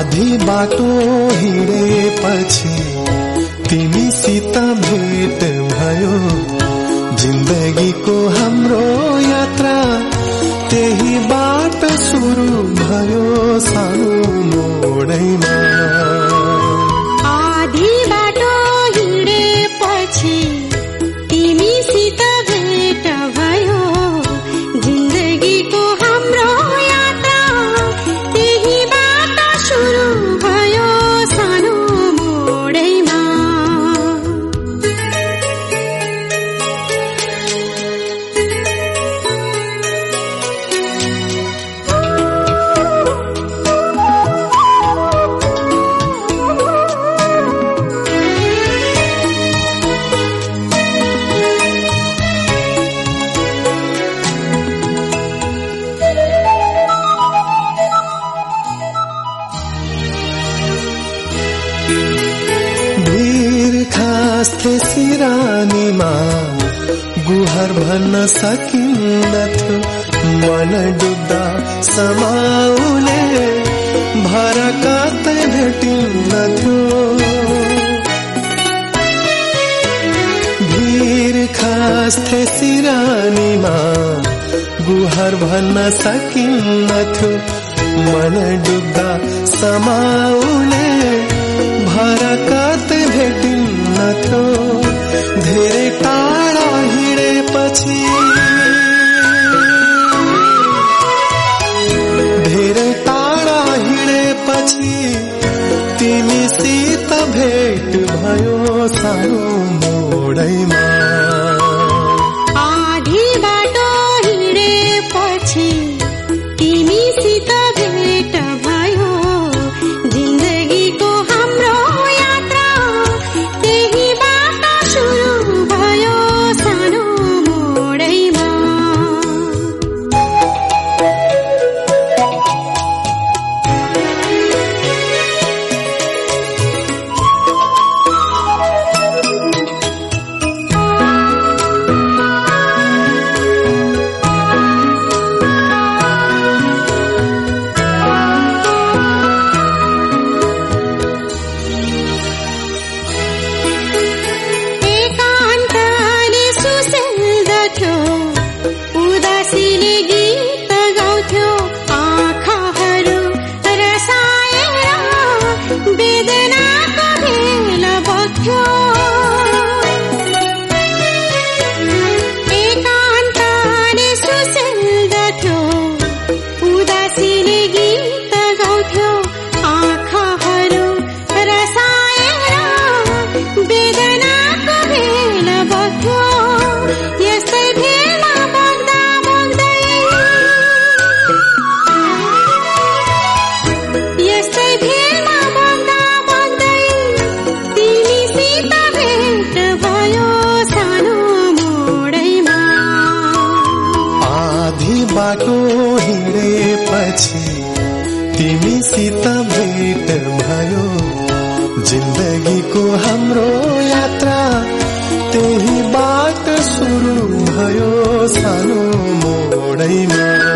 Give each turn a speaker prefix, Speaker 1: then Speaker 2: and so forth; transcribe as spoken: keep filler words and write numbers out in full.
Speaker 1: आधी बाटो हिँडेपछि तिमीसित भेट भयो, जिन्दगीको हाम्रो यात्रा त्यही बाटो सुरु भयो सानो मोडैमा।
Speaker 2: आधी बाटो हिँडेपछि तिमीसित भेट भयो, जिन्दगीको हाम्रो यात्रा त्यही बाटो सुरु भयो सानो मोडैमा।
Speaker 1: सिरानीमा गुहार भन्न सकिन्नथ्यो, मन डुब्दा समाउने भर कतै भेटिन्नथ्यो। भिर खास्थे सिरानीमा गुहार भन्न सकिन्नथ्यो, मन डुब्दा समाउने भर कतै भेटिन्नथ्यो। धेरै टाढा हिँडेपछि धेरै टाढा हिँडेपछि तिमीसित भेट भयो सानो मोडैमा।
Speaker 2: आधी बाटो हिँडेपछि तिमीसित भेट भयो, जिन्दगीको हाम्रो यात्रा त्यही बाटो सुरु भयो सानो मोडैमा।
Speaker 1: बाटो हिँडेपछि तिमीसित भेट भयो, जिन्दगीको हाम्रो यात्रा त्यही बाटो सुरु भयो सानो मोडैमा।